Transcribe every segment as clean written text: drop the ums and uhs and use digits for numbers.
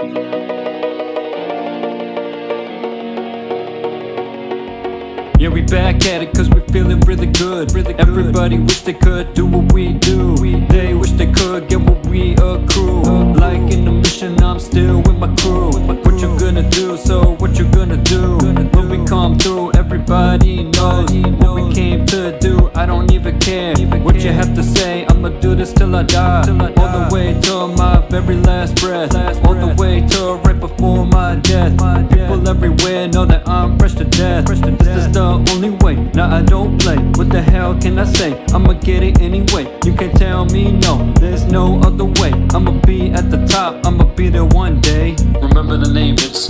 Yeah, we back at it cause we feeling really good. Everybody wish they could do what we do. They wish they could get what we accrue. Like in the mission, I'm still with my crew. What you gonna do, so what you gonna do? When we come through, everybody knows what we came to do. I don't even care what you have to say. I'ma do this till I die. All the way till my very last breath. All the way till right before my death. People everywhere know that I'm fresh to death. This is the only way, now I don't play. What the hell can I say? I'ma get it anyway. You can't tell me no, there's no other way. I'ma be at the top, I'ma be there one day. Remember the name, it's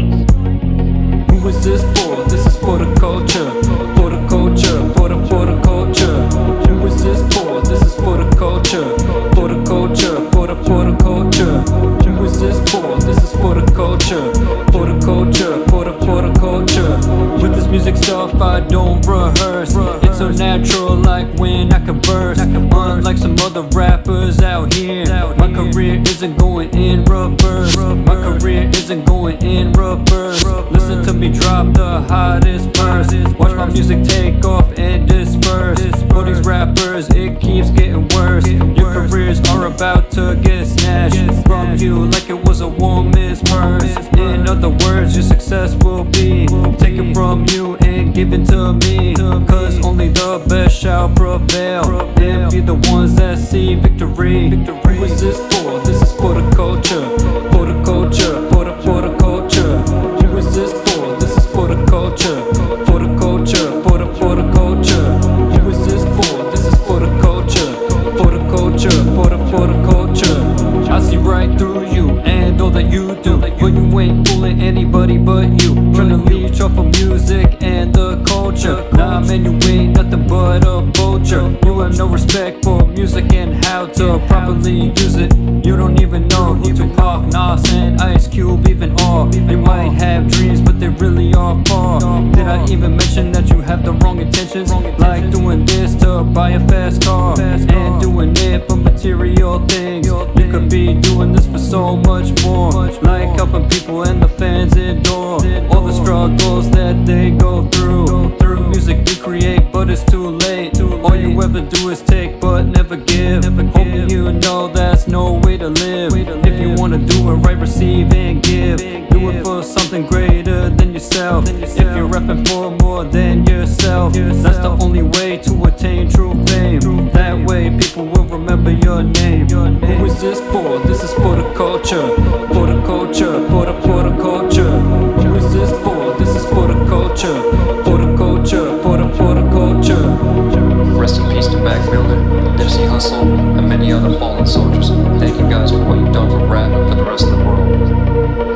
Who is this for? This is for the culture. For the culture, for the culture. Who is this for? This is for the culture. For the culture, for the culture. Who is this for? This is for the culture. For the culture, for the culture. With this music stuff I don't rehearse. It's so natural like when I converse. Unlike some other rappers out here, my career isn't going in reverse. My career isn't going in reverse. Listen to me drop the hottest verse. Watch my music take off and disperse. For these rappers it keeps getting worse. Your careers are about to get snatched from you like it was a woman's purse. In other words, your success will be taken from you and given to me. Cause only the best shall prevail and be the ones that see victory. Who is this for? This is for the culture. For the culture, for the culture. Who is this for? This is for the culture. For the culture, for the culture. Who is this for? This is for the culture. For the culture, for the culture. I see right through you and all that you do, but you ain't fooling anybody but you. Tryna leech off of music and the culture. Nah man, you ain't nothing but a vulture. You have no respect for music and how to properly use it. You don't even know who Tupac, Nas, and Ice Cube even are. You might have dreams, but they really are far. Did I even mention that you have the wrong intentions? Like doing this to buy a fast car and doing it for material things. You could be doing this for so much more, like helping people and the fans endure all the struggles that they go through. Through music we create, but it's too late. All you ever do is take but never give. Homie, you know that's no way to live. If you wanna do it right, receive and give. Do it for something greater than yourself. If you're rapping for more than yourself, that's the only way to attain true fame. That way people will remember your name. Who is this for? This is for the culture. For the culture, for the culture. Who is this for? This is for the culture. For the culture, for the culture. Rest in peace to Mac Miller, Nipsey Hussle, and many other fallen soldiers. Thank you guys for what you've done for rap and for the rest of the world.